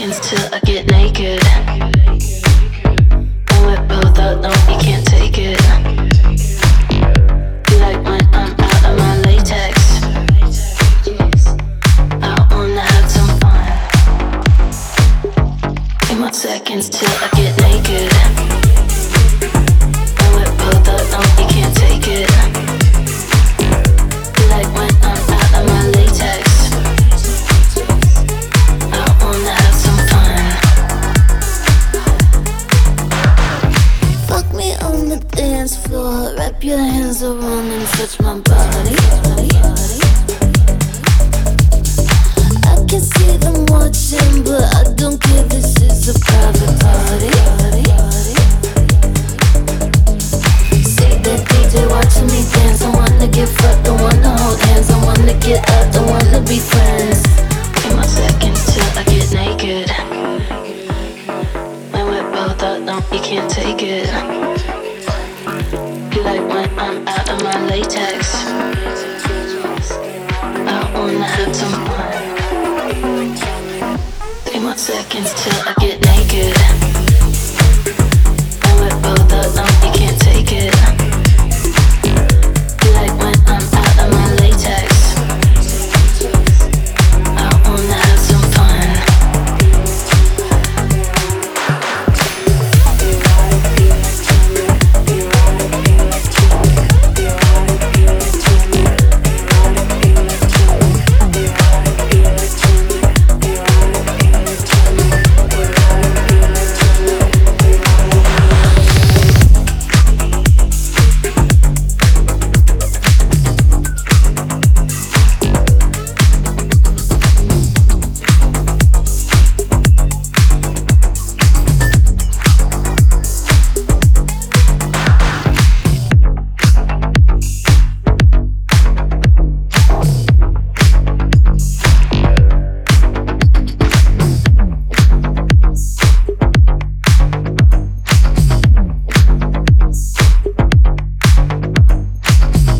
seconds till I get naked. And we're both out, no, you can't take it. You like when I'm out of my latex. I wanna have some fun. 3 more seconds till I get naked. And we're both out, no, you can't take it. You like when I'm out of my latex. I wanna have some fun. Fuck me on the dance floor. Wrap your hands around and touch my body. I can see them watching, but I don't care. This is a private party. Say that DJ watching me dance. I wanna get fucked, I wanna hold hands. I wanna get up, I wanna be friends. 3 more seconds till I get naked. When we're both out, no, you can't take it. You like when I'm out of my latex. I wanna have some fun. 3 more seconds till I get naked. When we're both out, no, you